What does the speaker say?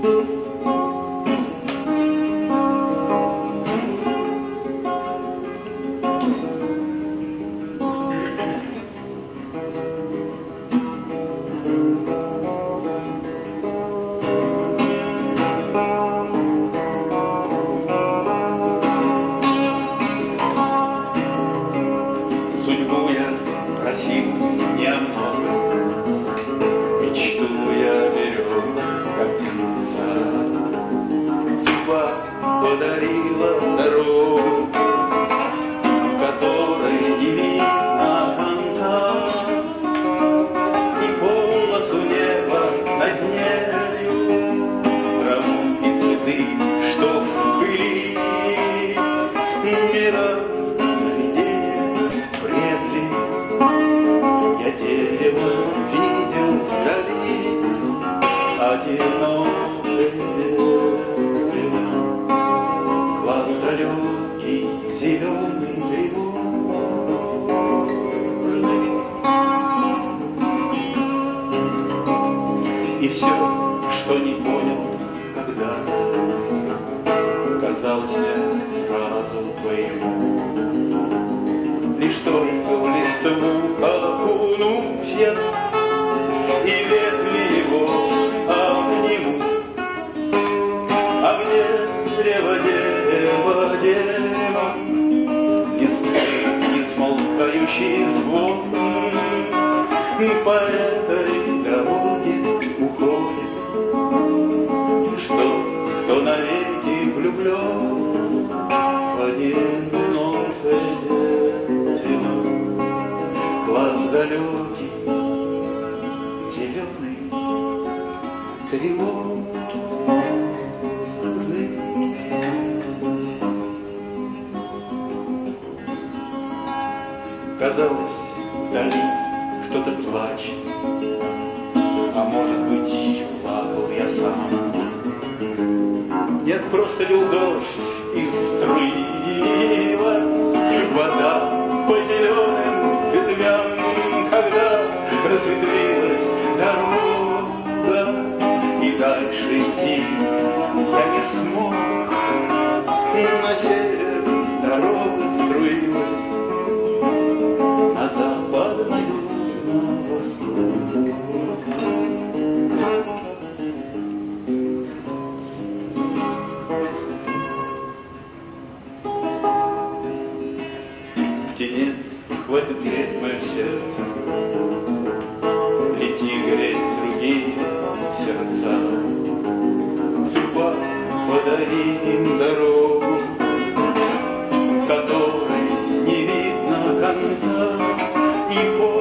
Судьбу я просил не о многом, мечту я берег, как птица. Судьба подарила дорогу, которой не видно конца, и полосу неба над нею, траву и цветы, что в пыли мира. Я дерево видел вдали, одинокое дерево, клад далекий, зеленый, тревожный. И все, что не понял когда-то, казалось мне сразу пойму. Лишь только в листву окунусь я, и ветви его обниму. А где древо, дерево, дерево, не смолкающий звон, по этой дороге уходит. Кто навеки влюблен в одинокое дерево, клад далекий, зеленый, тревожный. Казалось, вдали кто-то плачет, а может быть, плакал я сам. Нет, просто лил дождь и струилась вода по зеленым ветвям, когда разветвилась дорога, и дальше идти я не смог. На север дорога струилась, на запад, на юг, на восток. Птенец, хватит греть мое сердце, лети греть другие сердца. Судьба, подари им дорогу, которой не видно конца, и